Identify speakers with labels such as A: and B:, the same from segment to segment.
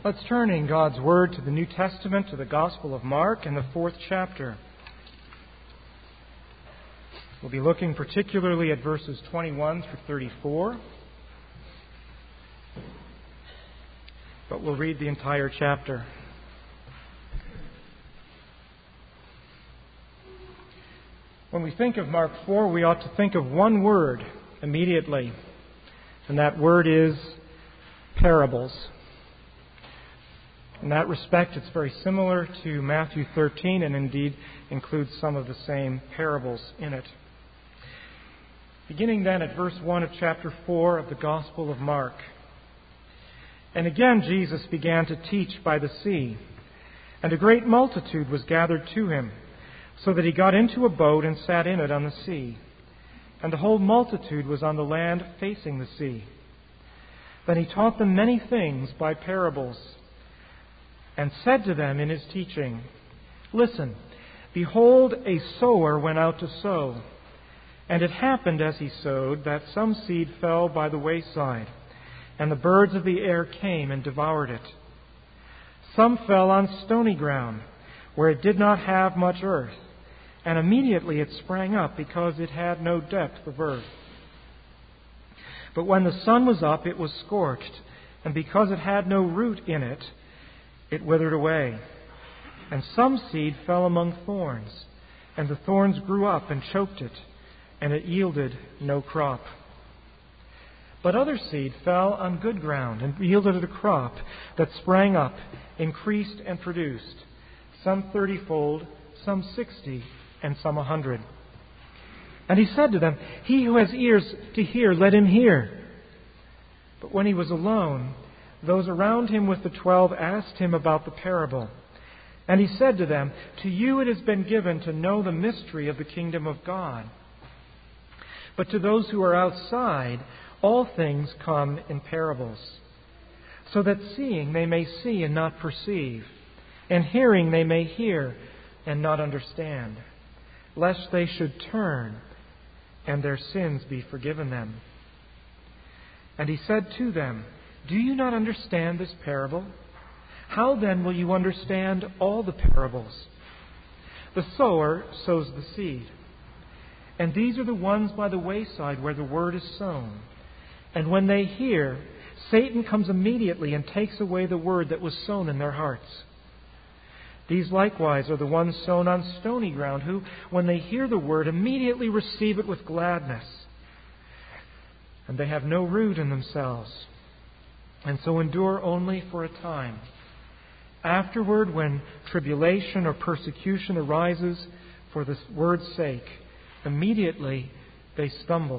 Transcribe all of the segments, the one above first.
A: Let's turn in God's Word to the New Testament, to the Gospel of Mark in the 4th chapter. We'll be looking particularly at verses 21 through 34. But we'll read the entire chapter. When we think of Mark 4, we ought to think of one word immediately, and that word is parables. In that respect, it's very similar to Matthew 13 and indeed includes some of the same parables in it. Beginning then at verse 1 of chapter 4 of the Gospel of Mark. And again Jesus began to teach by the sea, and a great multitude was gathered to him, so that he got into a boat and sat in it on the sea. And the whole multitude was on the land facing the sea. Then he taught them many things by parables, and said to them in his teaching, Listen, behold, a sower went out to sow. And it happened as he sowed that some seed fell by the wayside, and the birds of the air came and devoured it. Some fell on stony ground, where it did not have much earth, and immediately it sprang up, because it had no depth of earth. But when the sun was up, it was scorched, and because it had no root in it, it withered away. And some seed fell among thorns, and the thorns grew up and choked it, and it yielded no crop. But other seed fell on good ground, and yielded a crop that sprang up, increased, and produced, some 30-fold, some 60, and some 100. And he said to them, He who has ears to hear, let him hear. But when he was alone, those around him with the 12 asked him about the parable. And he said to them, To you it has been given to know the mystery of the kingdom of God. But to those who are outside, all things come in parables, so that seeing they may see and not perceive, and hearing they may hear and not understand, lest they should turn and their sins be forgiven them. And he said to them, Do you not understand this parable? How then will you understand all the parables? The sower sows the seed. And these are the ones by the wayside where the word is sown. And when they hear, Satan comes immediately and takes away the word that was sown in their hearts. These likewise are the ones sown on stony ground, who, when they hear the word, immediately receive it with gladness. And they have no root in themselves, and so endure only for a time. Afterward, when tribulation or persecution arises for the word's sake, immediately they stumble.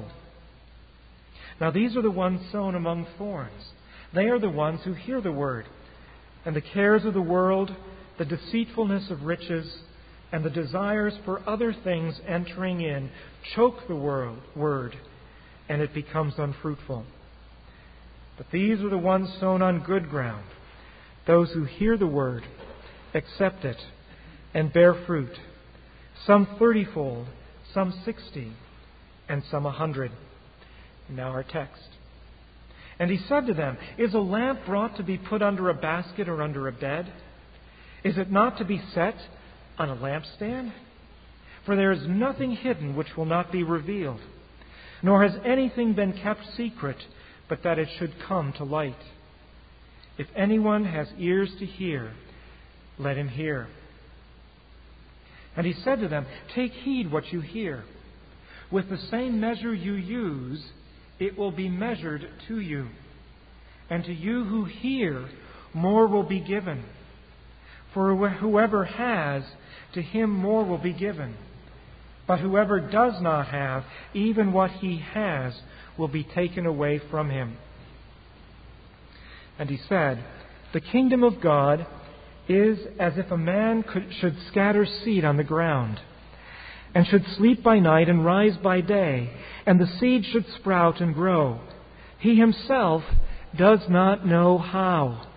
A: Now these are the ones sown among thorns. They are the ones who hear the word, and the cares of the world, the deceitfulness of riches, and the desires for other things entering in choke the word, and it becomes unfruitful. But these are the ones sown on good ground, those who hear the word, accept it, and bear fruit, some 30-fold, some 60, and some 100. Now our text. And he said to them, Is a lamp brought to be put under a basket or under a bed? Is it not to be set on a lampstand? For there is nothing hidden which will not be revealed, nor has anything been kept secret, but that it should come to light. If anyone has ears to hear, let him hear. And he said to them, Take heed what you hear. With the same measure you use, it will be measured to you. And to you who hear, more will be given. For whoever has, to him more will be given. But whoever does not have, even what he has will be taken away from him. And he said, The kingdom of God is as if a man should scatter seed on the ground, and should sleep by night and rise by day, and the seed should sprout and grow. He himself does not know how.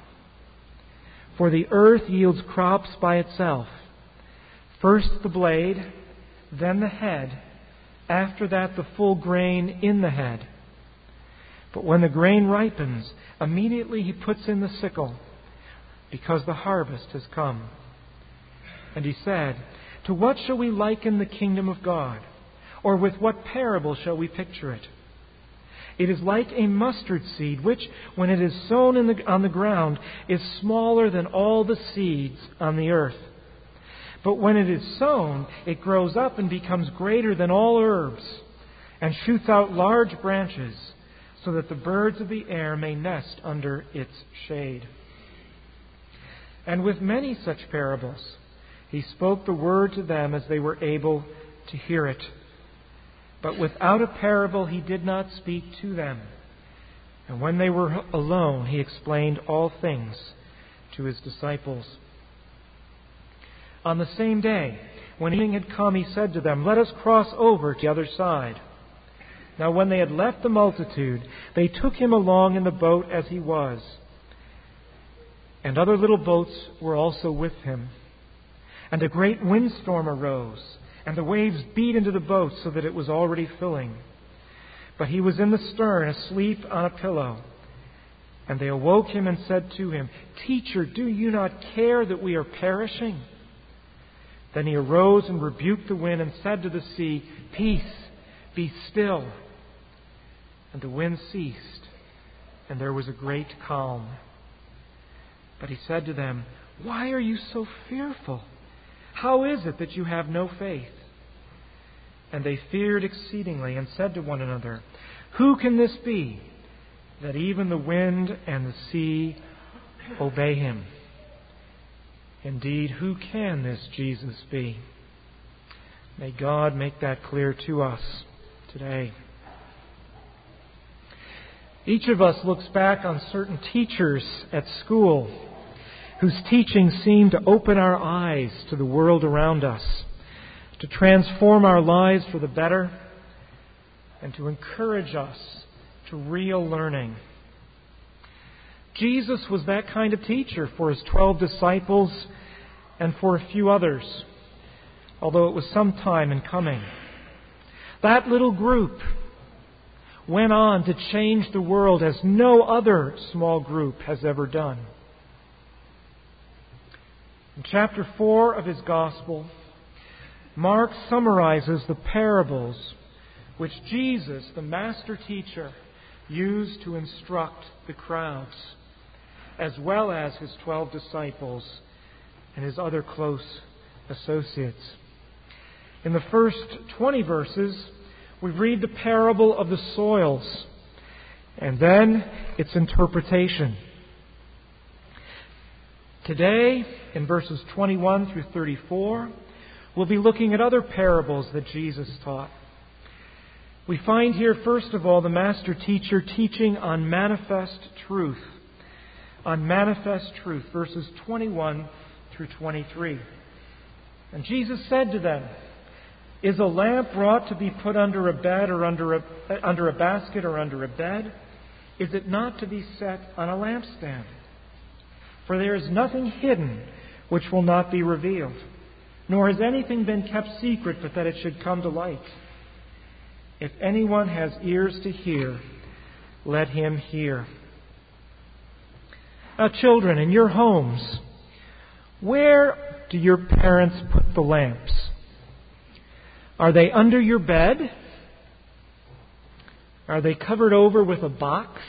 A: For the earth yields crops by itself, first the blade, then the head, after that the full grain in the head. But when the grain ripens, immediately he puts in the sickle, because the harvest has come." And he said, "To what shall we liken the kingdom of God? Or with what parable shall we picture it? It is like a mustard seed, which, when it is sown on the ground, is smaller than all the seeds on the earth. But when it is sown, it grows up and becomes greater than all herbs, and shoots out large branches, so that the birds of the air may nest under its shade." And with many such parables, he spoke the word to them as they were able to hear it. But without a parable he did not speak to them. And when they were alone, he explained all things to his disciples. On the same day, when evening had come, he said to them, "Let us cross over to the other side." Now when they had left the multitude, they took him along in the boat as he was. And other little boats were also with him. And a great windstorm arose, and the waves beat into the boat so that it was already filling. But he was in the stern, asleep on a pillow. And they awoke him and said to him, "Teacher, do you not care that we are perishing?" Then he arose and rebuked the wind and said to the sea, "Peace, be still." And the wind ceased, and there was a great calm. But he said to them, "Why are you so fearful? How is it that you have no faith?" And they feared exceedingly and said to one another, "Who can this be, that even the wind and the sea obey him?" Indeed, who can this Jesus be? May God make that clear to us today. Each of us looks back on certain teachers at school whose teaching seemed to open our eyes to the world around us, to transform our lives for the better, and to encourage us to real learning. Jesus was that kind of teacher for his 12 disciples and for a few others, although it was some time in coming. That little group went on to change the world as no other small group has ever done. In chapter 4 of his Gospel, Mark summarizes the parables which Jesus, the master teacher, used to instruct the crowds, as well as his 12 disciples and his other close associates. In the first 20 verses, we read the parable of the soils, and then its interpretation. Today, in verses 21 through 34, we'll be looking at other parables that Jesus taught. We find here, first of all, the master teacher teaching on manifest truth. On manifest truth, verses 21 through 23. And Jesus said to them, "Is a lamp brought to be put under a bed or under a basket or under a bed? Is it not to be set on a lampstand? For there is nothing hidden which will not be revealed, nor has anything been kept secret but that it should come to light. If anyone has ears to hear, let him hear." Now, children, in your homes, where do your parents put the lamps? Are they under your bed? Are they covered over with a box?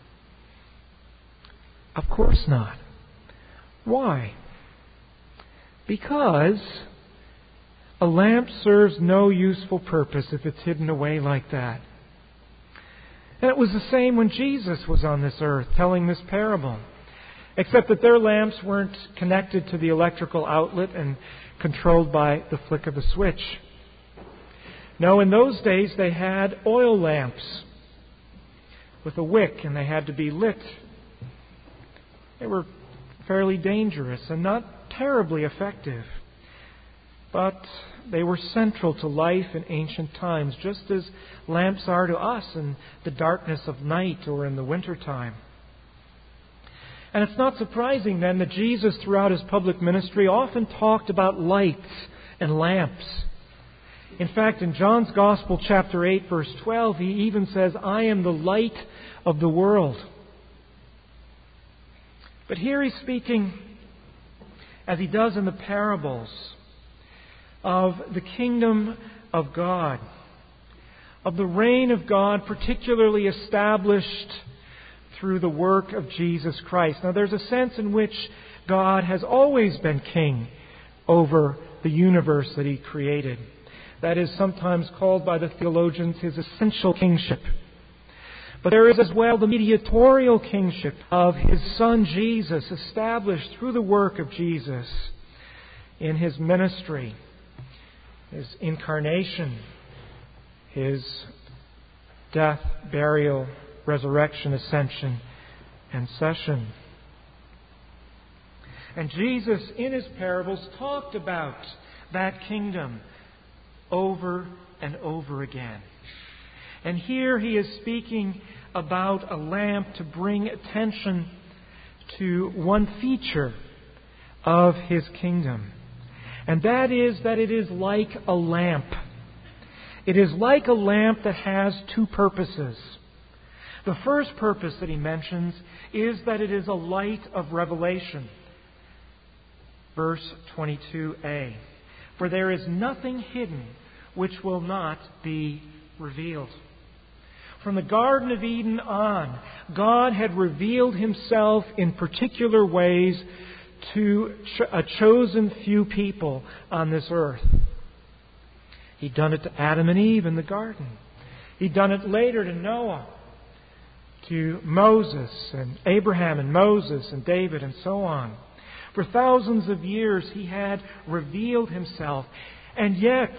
A: Of course not. Why? Because a lamp serves no useful purpose if it's hidden away like that. And it was the same when Jesus was on this earth telling this parable, except that their lamps weren't connected to the electrical outlet and controlled by the flick of a switch. No, in those days they had oil lamps with a wick, and they had to be lit. They were fairly dangerous and not terribly effective, but they were central to life in ancient times, just as lamps are to us in the darkness of night or in the wintertime. And it's not surprising then that Jesus, throughout his public ministry, often talked about lights and lamps. In fact, in John's Gospel, chapter 8, verse 12, he even says, "I am the light of the world." But here he's speaking, as he does in the parables, of the kingdom of God, of the reign of God particularly established through the work of Jesus Christ. Now there's a sense in which God has always been king over the universe that He created. That is sometimes called by the theologians His essential kingship. But there is as well the mediatorial kingship of His Son Jesus, established through the work of Jesus in His ministry, His incarnation, His death, burial, resurrection, ascension, and session. And Jesus, in His parables, talked about that kingdom over and over again. And here He is speaking about a lamp to bring attention to one feature of His kingdom. And that is that it is like a lamp. It is like a lamp that has two purposes. The first purpose that He mentions is that it is a light of revelation. Verse 22a. For there is nothing hidden which will not be revealed. From the Garden of Eden on, God had revealed Himself in particular ways to a chosen few people on this earth. He'd done it to Adam and Eve in the garden. He'd done it later to Noah, to Moses and Abraham and Moses and David and so on. For thousands of years He had revealed Himself. And yet,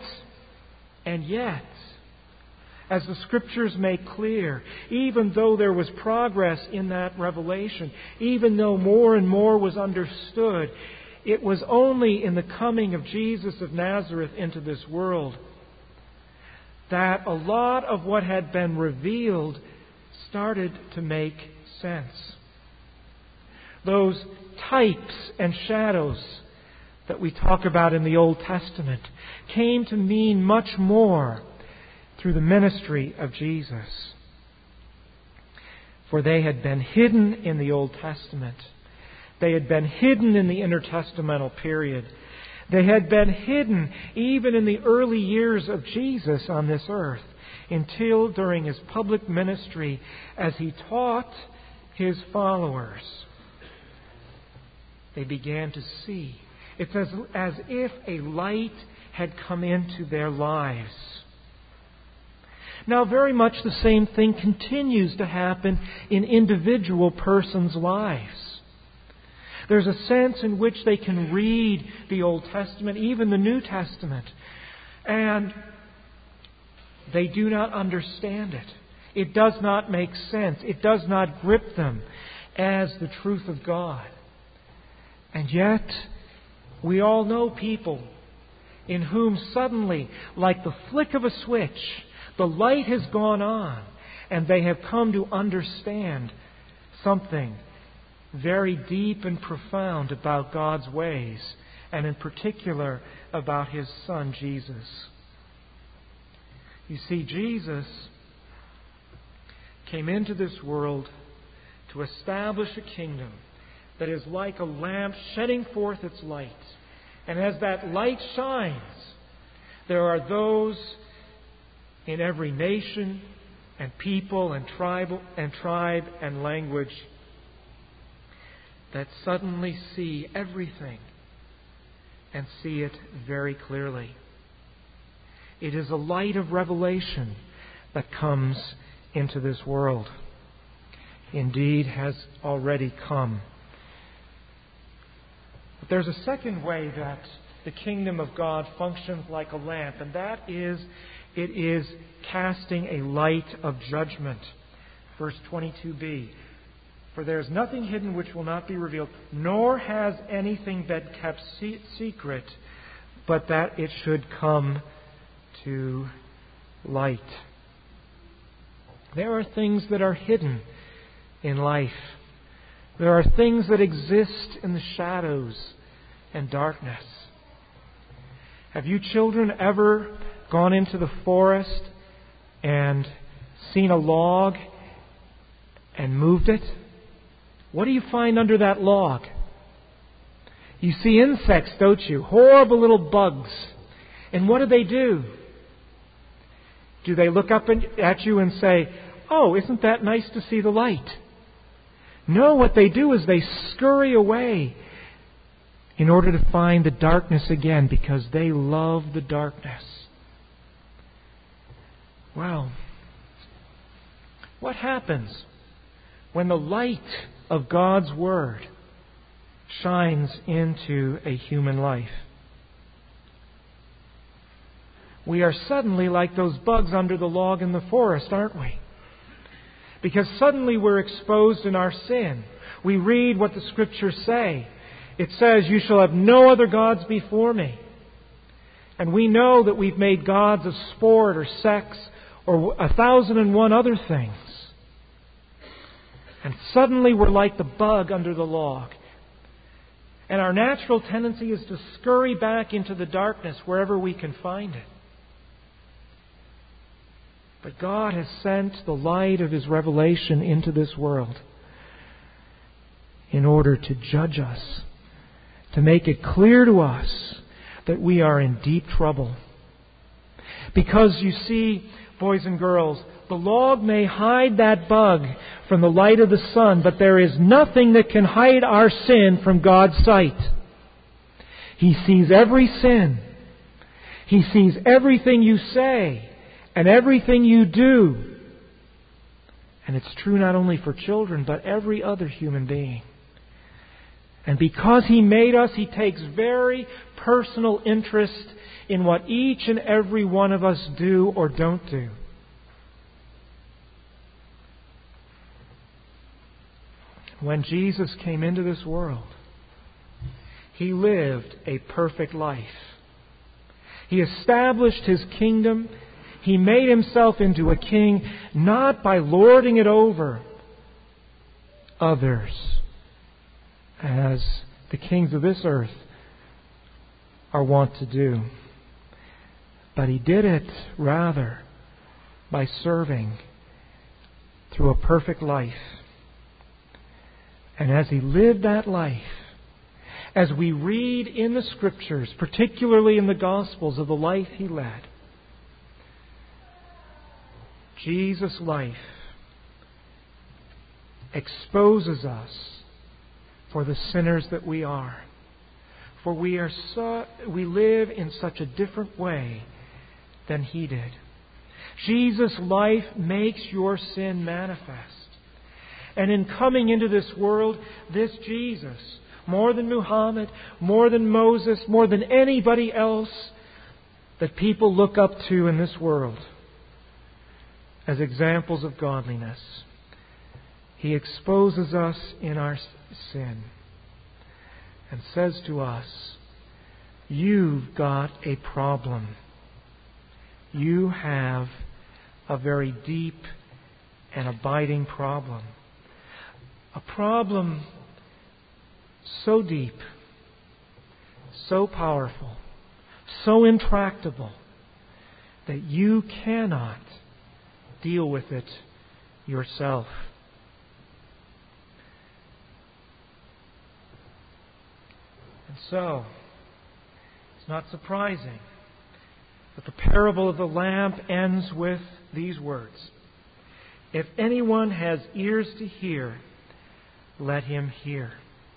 A: as the Scriptures make clear, even though there was progress in that revelation, even though more and more was understood, it was only in the coming of Jesus of Nazareth into this world that a lot of what had been revealed started to make sense. Those types and shadows that we talk about in the Old Testament came to mean much more through the ministry of Jesus. For they had been hidden in the Old Testament. They had been hidden in the intertestamental period. They had been hidden even in the early years of Jesus on this earth, until during His public ministry as He taught His followers, they began to see. It's as if a light had come into their lives. Now, very much the same thing continues to happen in individual persons' lives. There's a sense in which they can read the Old Testament, even the New Testament, and they do not understand it. It does not make sense. It does not grip them as the truth of God. And yet, we all know people in whom suddenly, like the flick of a switch, the light has gone on, and they have come to understand something very deep and profound about God's ways, and in particular about His Son, Jesus. You see, Jesus came into this world to establish a kingdom that is like a lamp shedding forth its light. And as that light shines, there are those in every nation and people and tribe and language that suddenly see everything and see it very clearly. It is a light of revelation that comes into this world. Indeed, has already come. But there's a second way that the kingdom of God functions like a lamp, and that is, it is casting a light of judgment. Verse 22b. For there is nothing hidden which will not be revealed, nor has anything been kept secret, but that it should come to light. There are things that are hidden in life. There are things that exist in the shadows and darkness. Have you children ever gone into the forest and seen a log and moved it? what do you find under that log? You see insects, don't you? Horrible little bugs. And what do? Do they look up at you and say, "Oh, isn't that nice to see the light?" No, what they do is they scurry away in order to find the darkness again, because they love the darkness. Well, what happens when the light of God's Word shines into a human life? We are suddenly like those bugs under the log in the forest, aren't we? Because suddenly we're exposed in our sin. We read what the Scriptures say. It says, "You shall have no other gods before me." And we know that we've made gods of sport or sex or 1,001 other things. And suddenly we're like the bug under the log. And our natural tendency is to scurry back into the darkness wherever we can find it. But God has sent the light of His revelation into this world in order to judge us, to make it clear to us that we are in deep trouble. Because you see, boys and girls, the log may hide that bug from the light of the sun, but there is nothing that can hide our sin from God's sight. He sees every sin. He sees everything you say and everything you do. And it's true not only for children, but every other human being. And because He made us, He takes very personal interest in what each and every one of us do or don't do. When Jesus came into this world, He lived a perfect life. He established His kingdom. He made Himself into a king, not by lording it over others, as the kings of this earth are wont to do. But He did it rather by serving through a perfect life. And as He lived that life, as we read in the Scriptures, particularly in the Gospels, of the life He led, Jesus' life exposes us for the sinners that we are. For we live in such a different way than He did. Jesus' life makes your sin manifest. And in coming into this world, this Jesus, more than Muhammad, more than Moses, more than anybody else that people look up to in this world as examples of godliness, He exposes us in our sin and says to us, "You've got a problem. You have a very deep and abiding problem. A problem so deep, so powerful, so intractable that you cannot deal with it yourself." And so, it's not surprising that the parable of the lamp ends with these words: "If anyone has ears to hear, let him hear."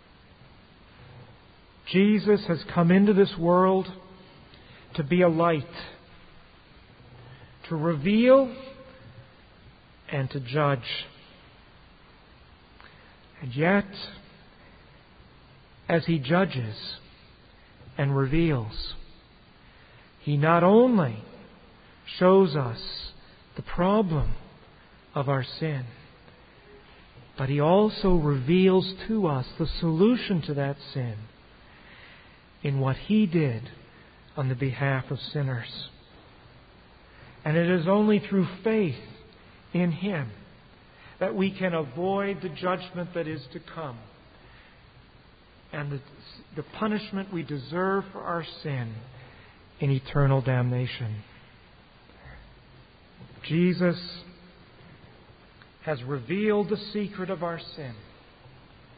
A: Jesus has come into this world to be a light, to reveal and to judge. And yet, as He judges and reveals, He not only shows us the problem of our sin, but He also reveals to us the solution to that sin in what He did on the behalf of sinners. And it is only through faith in Him that we can avoid the judgment that is to come and the punishment we deserve for our sin in eternal damnation. Jesus has revealed the secret of our sin.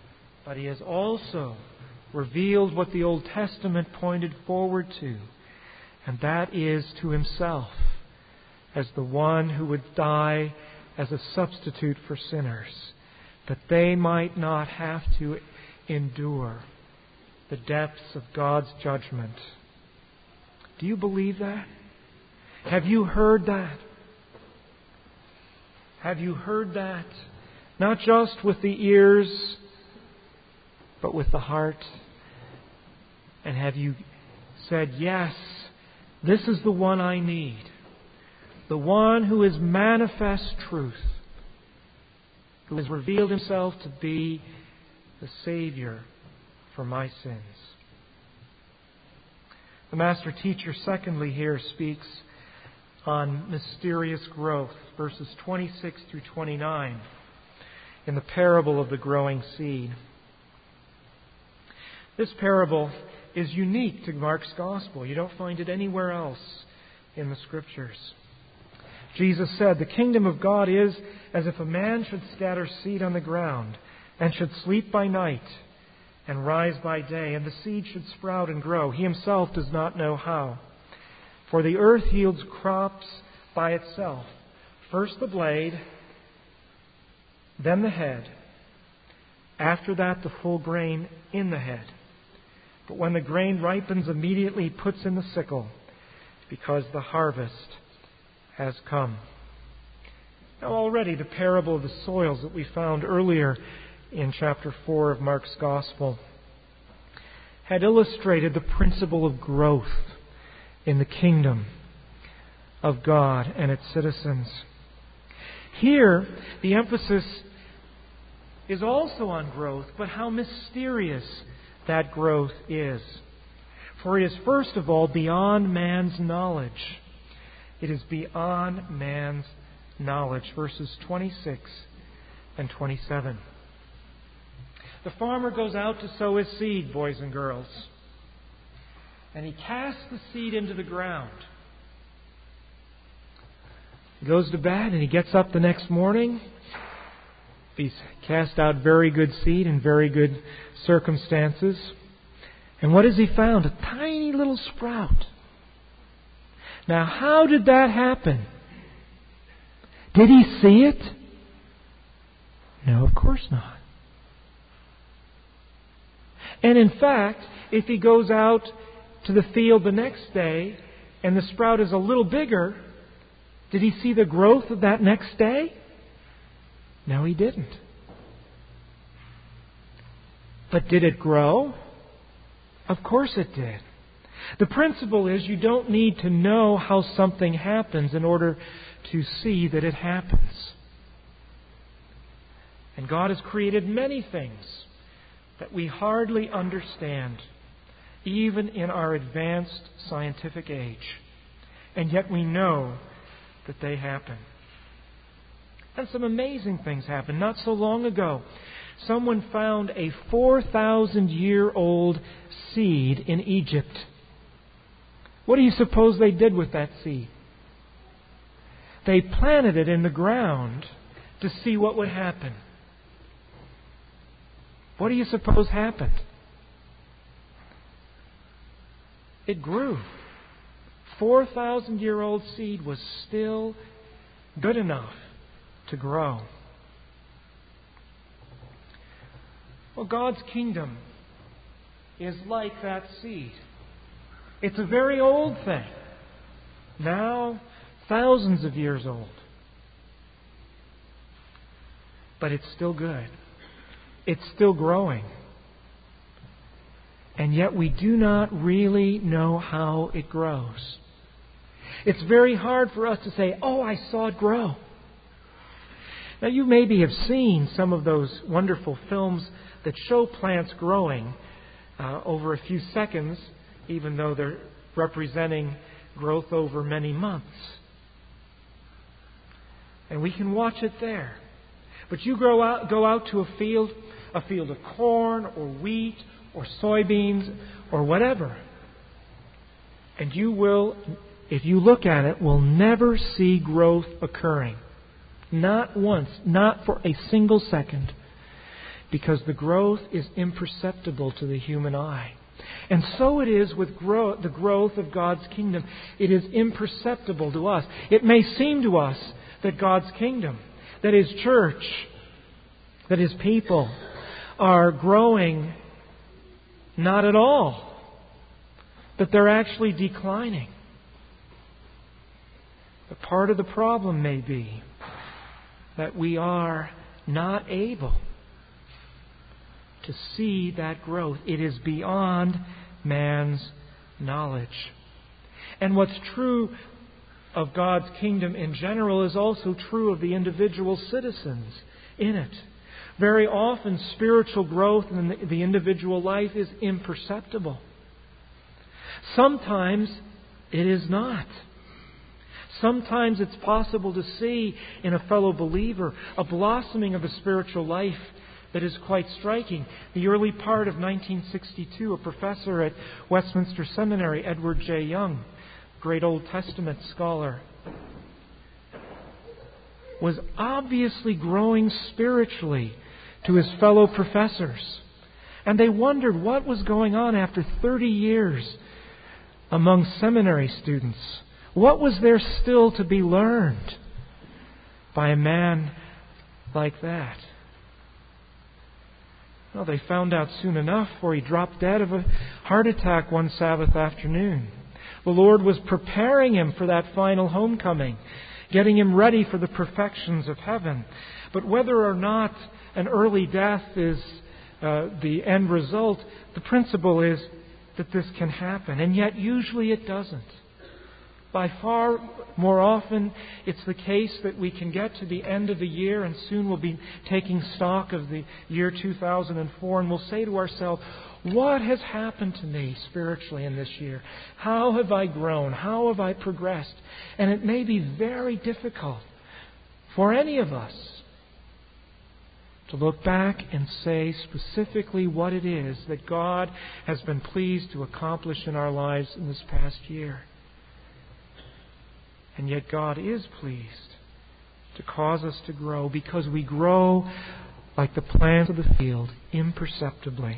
A: but He has also revealed what the Old Testament pointed forward to, and that is to Himself as the one who would die as a substitute for sinners, that they might not have to endure the depths of God's judgment. Do you believe that? Have you heard that? Have you heard that? Not just with the ears, but with the heart. And have you said, yes, this is the one I need. The one who is manifest truth. Who has revealed Himself to be the Savior for my sins. The Master Teacher, secondly, here speaks on mysterious growth, verses 26 through 29, in the parable of the growing seed. This parable is unique to Mark's Gospel. You don't find it anywhere else in the Scriptures. Jesus said, "The kingdom of God is as if a man should scatter seed on the ground, and should sleep by night, and rise by day, and the seed should sprout and grow. He himself does not know how. For the earth yields crops by itself, first the blade, then the head, after that the full grain in the head. But when the grain ripens, immediately puts in the sickle, because the harvest has come." Now already the parable of the soils that we found earlier in chapter 4 of Mark's Gospel had illustrated the principle of growth in the kingdom of God and its citizens. Here, the emphasis is also on growth, but how mysterious that growth is. For it is first of all beyond man's knowledge. It is beyond man's knowledge. Verses 26 and 27. The farmer goes out to sow his seed, boys and girls. And he casts the seed into the ground. He goes to bed and he gets up the next morning. He's cast out very good seed in very good circumstances. And what has he found? A tiny little sprout. Now, how did that happen? Did he see it? No, of course not. And in fact, if he goes out to the field the next day and the sprout is a little bigger, did he see the growth of that next day? No, he didn't. But did it grow? Of course it did. The principle is you don't need to know how something happens in order to see that it happens. And God has created many things that we hardly understand, even in our advanced scientific age. And yet we know that they happen. And some amazing things happened. Not so long ago, someone found a 4,000-year-old seed in Egypt. What do you suppose they did with that seed? They planted it in the ground to see what would happen. What do you suppose happened? It grew. 4,000-year-old seed was still good enough to grow. Well, God's kingdom is like that seed. It's a very old thing. Now, thousands of years old. But it's still good. It's still growing. And yet we do not really know how it grows. It's very hard for us to say, "Oh, I saw it grow." Now, you maybe have seen some of those wonderful films that show plants growing over a few seconds, even though they're representing growth over many months. And we can watch it there. But you go out to a field of corn or wheat or soybeans or whatever, and you will, if you look at it, will never see growth occurring. Not once, not for a single second. because the growth is imperceptible to the human eye. And so it is with the growth of God's kingdom. It is imperceptible to us. It may seem to us that God's kingdom, that His church, that His people are growing not at all, that they're actually declining. But part of the problem may be that we are not able to see that growth. It is beyond man's knowledge. And what's true of God's kingdom in general is also true of the individual citizens in it. Very often, spiritual growth in the individual life is imperceptible. Sometimes it is not. Sometimes it's possible to see in a fellow believer a blossoming of a spiritual life that is quite striking. The early part of 1962, a professor at Westminster Seminary, Edward J. Young, great Old Testament scholar, was obviously growing spiritually to his fellow professors. And they wondered what was going on after 30 years among seminary students. What was there still to be learned by a man like that? Well, they found out soon enough, for he dropped dead of a heart attack one Sabbath afternoon. The Lord was preparing him for that final homecoming, getting him ready for the perfections of heaven. But whether or not an early death is the end result, the principle is that this can happen. And yet usually it doesn't. By far more often, it's the case that we can get to the end of the year and soon we'll be taking stock of the year 2004 and we'll say to ourselves, what has happened to me spiritually in this year? How have I grown? How have I progressed? And it may be very difficult for any of us to look back and say specifically what it is that God has been pleased to accomplish in our lives in this past year. And yet God is pleased to cause us to grow because we grow like the plants of the field, imperceptibly.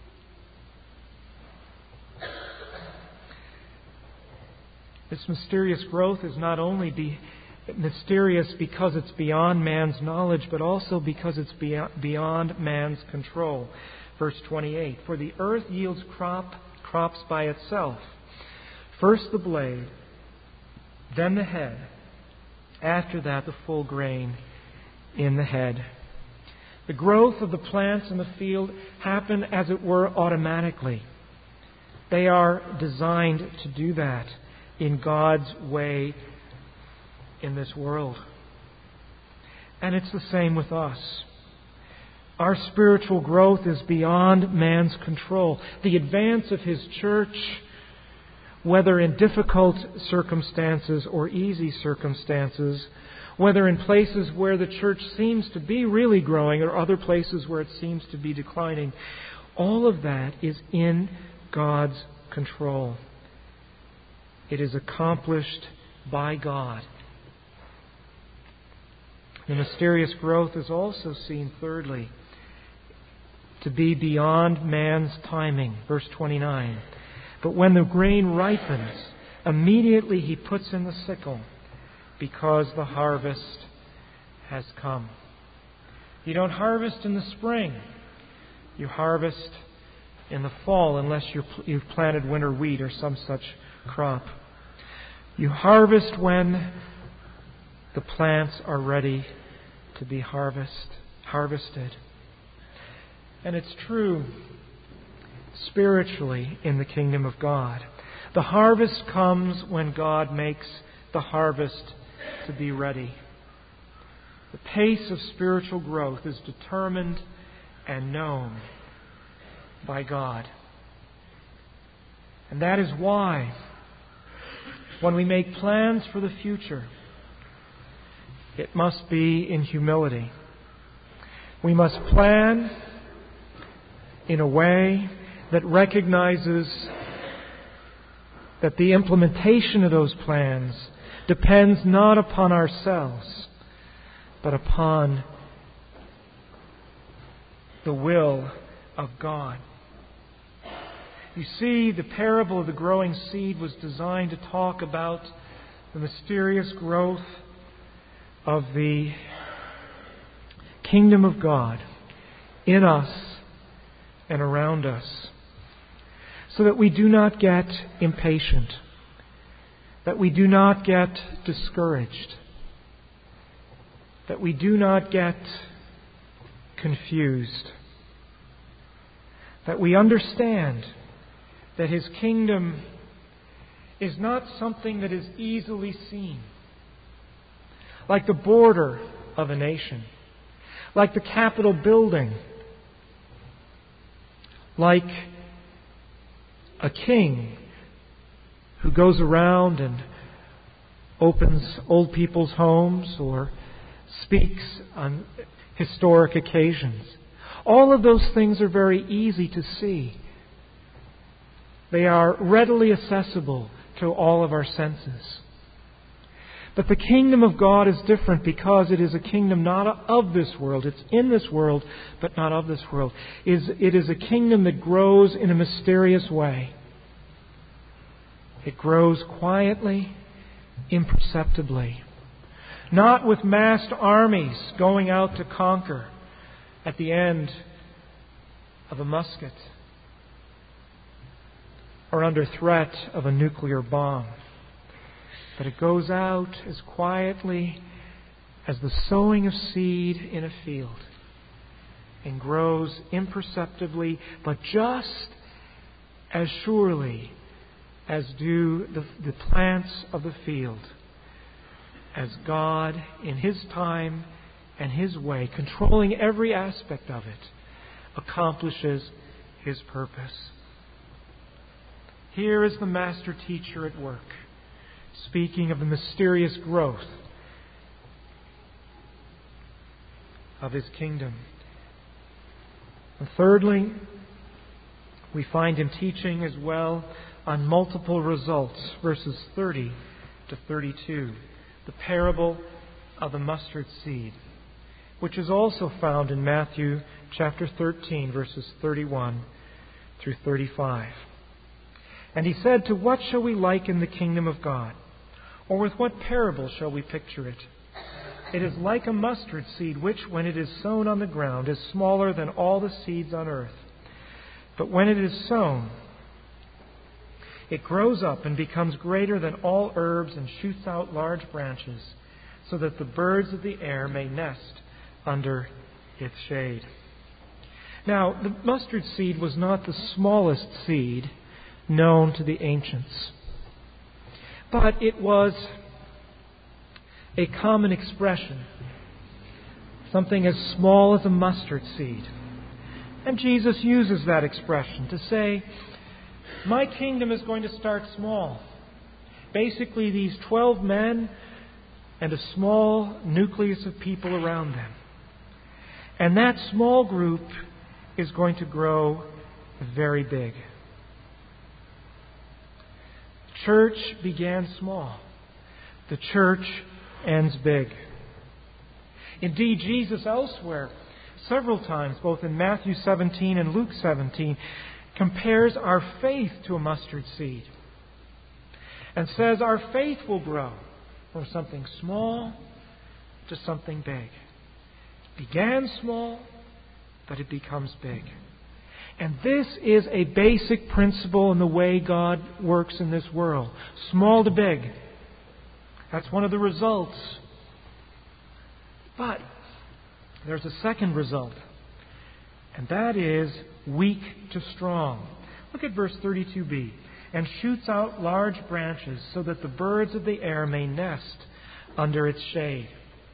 A: This mysterious growth is not only mysterious because it's beyond man's knowledge, but also because it's beyond man's control. Verse 28, for the earth yields crops by itself. First the blade, then the head. After that, the full grain in the head. The growth of the plants in the field happen, as it were, automatically. They are designed to do that in God's way in this world. And it's the same with us. Our spiritual growth is beyond man's control. The advance of His church, whether in difficult circumstances or easy circumstances, whether in places where the church seems to be really growing or other places where it seems to be declining, all of that is in God's control. It is accomplished by God. The mysterious growth is also seen, thirdly, to be beyond man's timing. Verse 29. But when the grain ripens, immediately he puts in the sickle, because the harvest has come. You don't harvest in the spring. You harvest in the fall, unless you've planted winter wheat or some such crop. You harvest when the plants are ready to be harvested. And it's true spiritually in the kingdom of God. The harvest comes when God makes the harvest to be ready. The pace of spiritual growth is determined and known by God. And that is why when we make plans for the future, it must be in humility. We must plan in a way that recognizes that the implementation of those plans depends not upon ourselves, but upon the will of God. You see, the parable of the growing seed was designed to talk about the mysterious growth of the kingdom of God in us and around us, so that we do not get impatient, that we do not get discouraged, that we do not get confused, that we understand that His kingdom is not something that is easily seen, like the border of a nation, like the Capitol building, like a king who goes around and opens old people's homes or speaks on historic occasions. All of those things are very easy to see. They are readily accessible to all of our senses. But the kingdom of God is different because it is a kingdom not of this world. It's in this world, but not of this world. It is a kingdom that grows in a mysterious way. It grows quietly, imperceptibly. Not with massed armies going out to conquer at the end of a musket or under threat of a nuclear bomb. But it goes out as quietly as the sowing of seed in a field and grows imperceptibly, but just as surely as do the plants of the field, as God, in His time and His way, controlling every aspect of it, accomplishes His purpose. Here is the Master Teacher at work, speaking of the mysterious growth of His kingdom. And thirdly, we find Him teaching as well on multiple results, verses 30 to 32, the parable of the mustard seed, which is also found in Matthew chapter 13, verses 31 through 35. And He said, "To what shall we liken the kingdom of God? Or with what parable shall we picture it? It is like a mustard seed, which, when it is sown on the ground, is smaller than all the seeds on earth. But when it is sown, it grows up and becomes greater than all herbs and shoots out large branches, so that the birds of the air may nest under its shade." Now, the mustard seed was not the smallest seed known to the ancients, but it was a common expression, something as small as a mustard seed. And Jesus uses that expression to say, my kingdom is going to start small. Basically, these 12 men and a small nucleus of people around them. And that small group is going to grow very big. Church began small. The church ends big. Indeed, Jesus elsewhere, several times, both in Matthew 17 and Luke 17, compares our faith to a mustard seed and says our faith will grow from something small to something big. It began small, but it becomes big. And this is a basic principle in the way God works in this world. Small to big. That's one of the results. But there's a second result. And that is weak to strong. Look at verse 32b. And shoots out large branches so that the birds of the air may nest under its shade.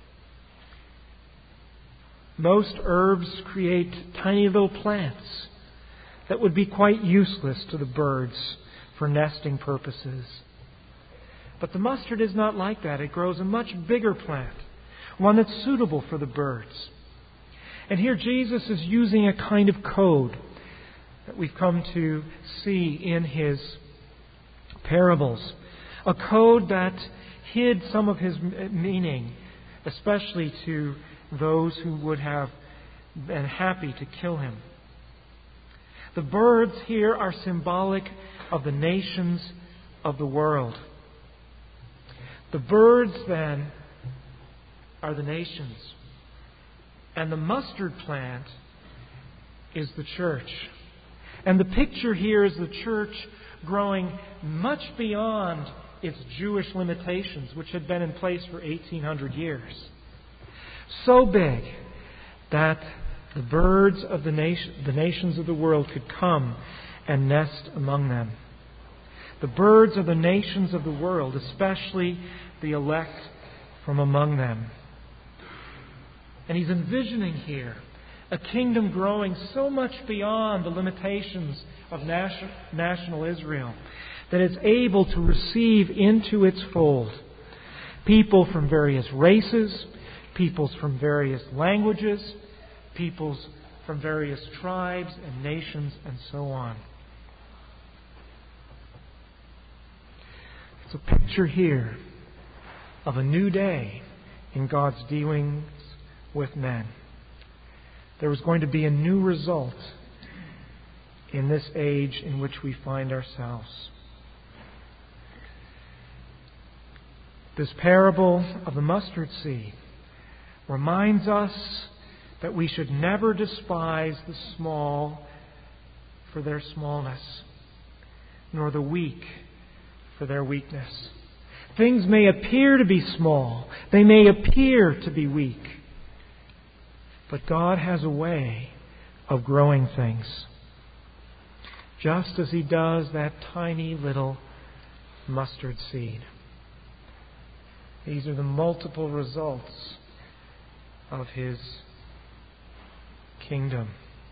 A: Most herbs create tiny little plants that would be quite useless to the birds for nesting purposes. But the mustard is not like that. It grows a much bigger plant, one that's suitable for the birds. And here Jesus is using a kind of code that we've come to see in His parables. A code that hid some of His meaning, especially to those who would have and happy to kill him. The birds here are symbolic of the nations of the world. The birds, then, are the nations. And the mustard plant is the church. And the picture here is the church growing much beyond its Jewish limitations, which had been in place for 1,800 years. So big that the birds of the nations of the world could come and nest among them. The birds of the nations of the world, especially the elect from among them. And he's envisioning here a kingdom growing so much beyond the limitations of national Israel that it's able to receive into its fold people from various races, peoples from various languages, peoples from various tribes and nations, and so on. It's a picture here of a new day in God's dealings with men. There was going to be a new result in this age in which we find ourselves. This parable of the mustard seed reminds us that we should never despise the small for their smallness, nor the weak for their weakness. Things may appear to be small. They may appear to be weak. But God has a way of growing things. Just as He does that tiny little mustard seed. These are the multiple results of His kingdom.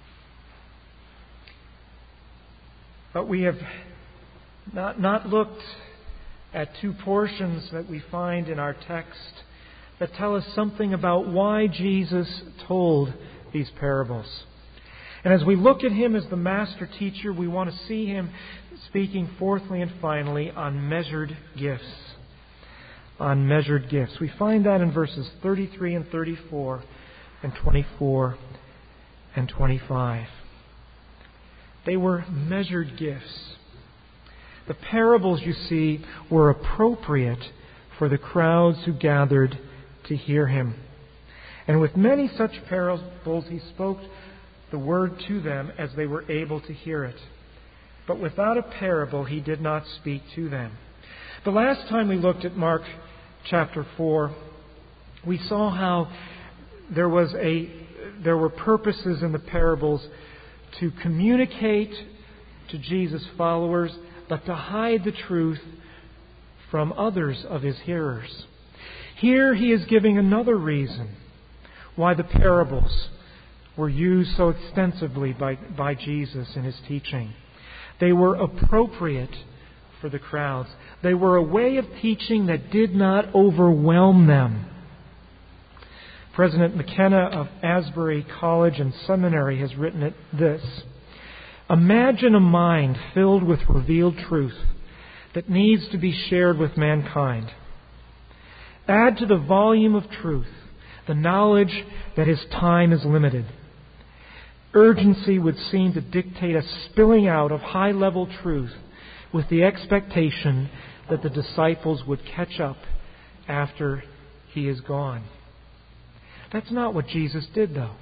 A: But we have not looked at two portions that we find in our text that tell us something about why Jesus told these parables. And as we look at Him as the master teacher, we want to see Him speaking fourthly and finally on measured gifts. On measured gifts. We find that in verses 33 and 34 and 24 and 25. They were measured gifts. The parables, you see, were appropriate for the crowds who gathered to hear Him. And with many such parables, He spoke the word to them as they were able to hear it. But without a parable, He did not speak to them. The last time we looked at Mark chapter 4, we saw how there were purposes in the parables to communicate to Jesus' followers, but to hide the truth from others of His hearers. Here He is giving another reason why the parables were used so extensively by Jesus in His teaching. They were appropriate for the crowds. They were a way of teaching that did not overwhelm them. President McKenna of Asbury College and Seminary has written this: imagine a mind filled with revealed truth that needs to be shared with mankind. Add to the volume of truth the knowledge that His time is limited. Urgency would seem to dictate a spilling out of high-level truth with the expectation that the disciples would catch up after He is gone. That's not what Jesus did, though.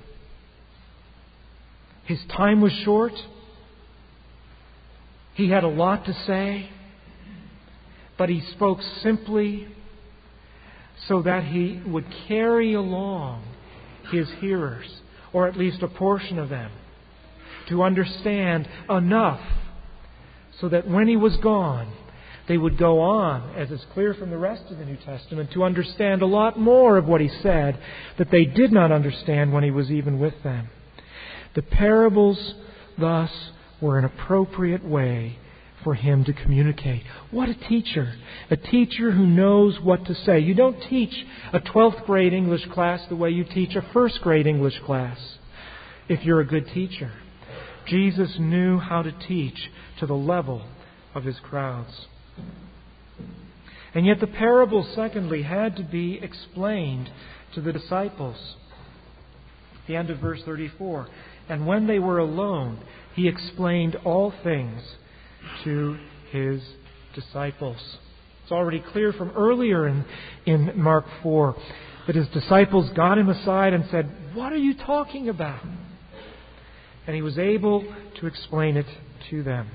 A: His time was short. He had a lot to say, but He spoke simply so that He would carry along His hearers, or at least a portion of them, to understand enough so that when He was gone, they would go on, as is clear from the rest of the New Testament, to understand a lot more of what He said that they did not understand when He was even with them. The parables, thus, were an appropriate way for Him to communicate. What a teacher! A teacher who knows what to say. You don't teach a 12th grade English class the way you teach a 1st grade English class if you're a good teacher. Jesus knew how to teach to the level of His crowds. And yet the parables, secondly, had to be explained to the disciples. The end of verse 34. And when they were alone, He explained all things to His disciples. It's already clear from earlier in Mark 4 that His disciples got Him aside and said, "What are you talking about?" And He was able to explain it to them.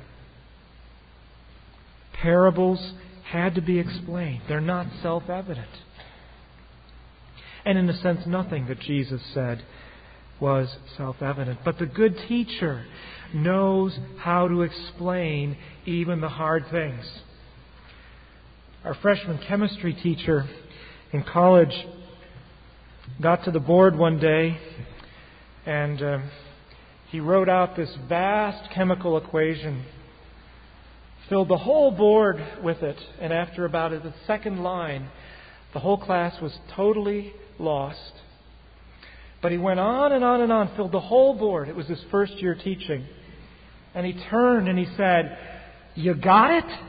A: Parables had to be explained. They're not self-evident. And in a sense, nothing that Jesus said was self-evident. But the good teacher knows how to explain even the hard things. Our freshman chemistry teacher in college got to the board one day and he wrote out this vast chemical equation, filled the whole board with it, and after about the second line, the whole class was totally lost. But he went on and on and on, filled the whole board. It was his first year teaching. And he turned and he said, "You got it?"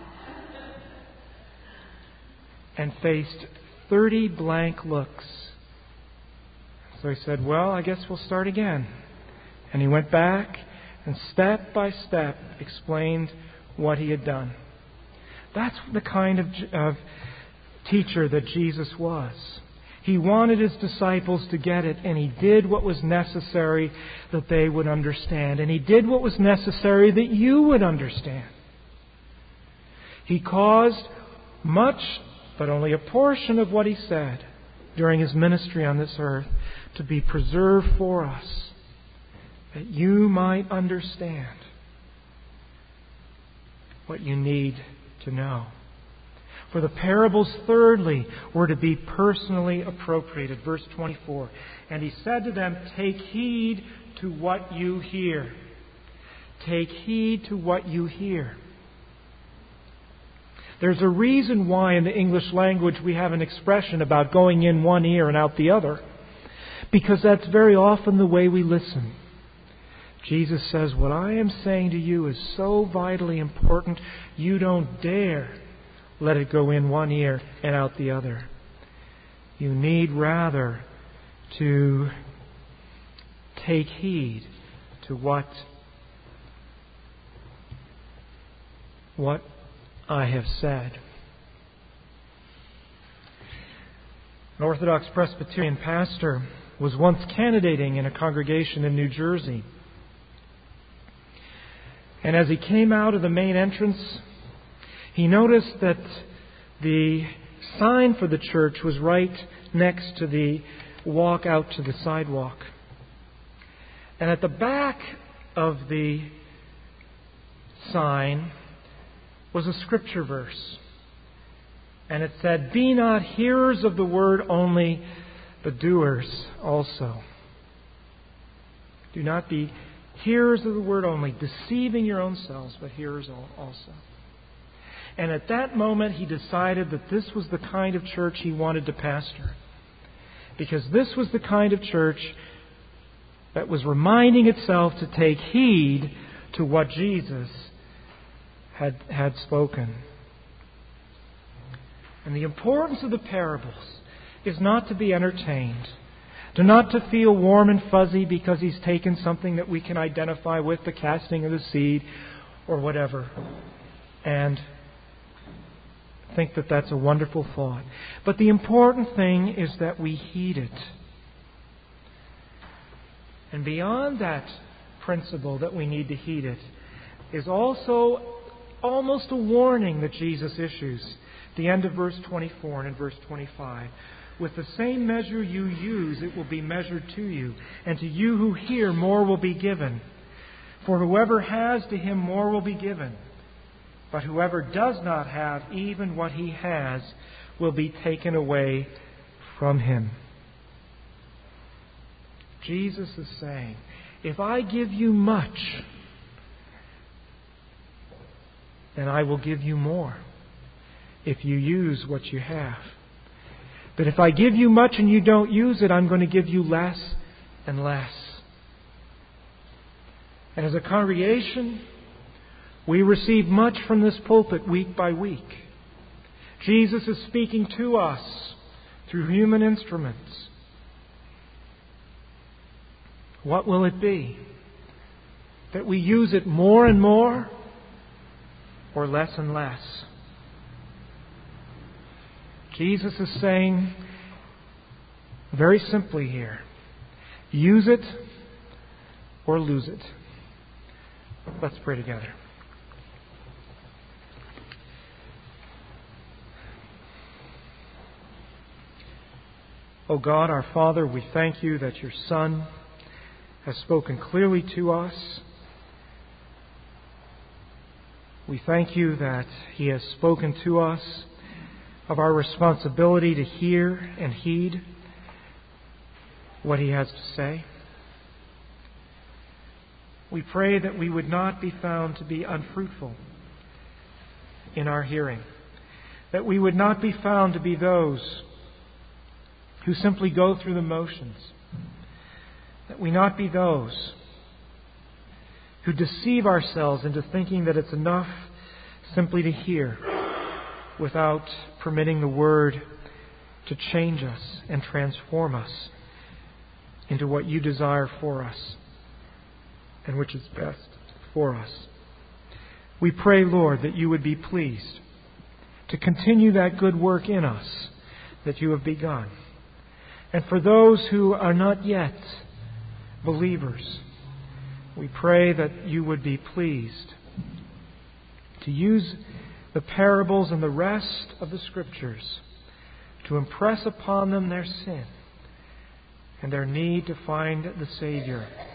A: And faced 30 blank looks. So he said, "Well, I guess we'll start again." And he went back and step by step explained what he had done. That's the kind of teacher that Jesus was. He wanted His disciples to get it, and He did what was necessary that they would understand. And He did what was necessary that you would understand. He caused much, but only a portion of what He said during His ministry on this earth to be preserved for us, that you might understand what you need to know. For the parables, thirdly, were to be personally appropriated. Verse 24. And He said to them, "Take heed to what you hear." Take heed to what you hear. There's a reason why in the English language we have an expression about going in one ear and out the other. Because that's very often the way we listen. Jesus says, what I am saying to you is so vitally important, you don't dare let it go in one ear and out the other. You need rather to take heed to what I have said. An Orthodox Presbyterian pastor was once candidating in a congregation in New Jersey. And as he came out of the main entrance, he noticed that the sign for the church was right next to the walk out to the sidewalk. And at the back of the sign was a scripture verse. And it said, "Be not hearers of the word only, but doers also." Do not be hearers of the word only, deceiving your own selves, but hearers also. And at that moment, he decided that this was the kind of church he wanted to pastor. Because this was the kind of church that was reminding itself to take heed to what Jesus had spoken. And the importance of the parables is not to be entertained, to not to feel warm and fuzzy because he's taken something that we can identify with, the casting of the seed or whatever, and think that that's a wonderful thought. But the important thing is that we heed it. And beyond that principle that we need to heed it is also almost a warning that Jesus issues. The end of verse 24 and in verse 25. With the same measure you use, it will be measured to you. And to you who hear, more will be given. For whoever has, to him more will be given. But whoever does not have, even what he has, will be taken away from him. Jesus is saying, if I give you much, then I will give you more if you use what you have. But if I give you much and you don't use it, I'm going to give you less and less. And as a congregation, we receive much from this pulpit week by week. Jesus is speaking to us through human instruments. What will it be? That we use it more and more, or less and less? Jesus is saying very simply here, use it or lose it. Let's pray together. O God, our Father, we thank You that Your Son has spoken clearly to us. We thank You that He has spoken to us of our responsibility to hear and heed what He has to say. We pray that we would not be found to be unfruitful in our hearing, that we would not be found to be those who simply go through the motions, that we not be those who deceive ourselves into thinking that it's enough simply to hear without permitting the Word to change us and transform us into what You desire for us and which is best for us. We pray, Lord, that You would be pleased to continue that good work in us that You have begun. And for those who are not yet believers, we pray that You would be pleased to use the parables and the rest of the Scriptures to impress upon them their sin and their need to find the Savior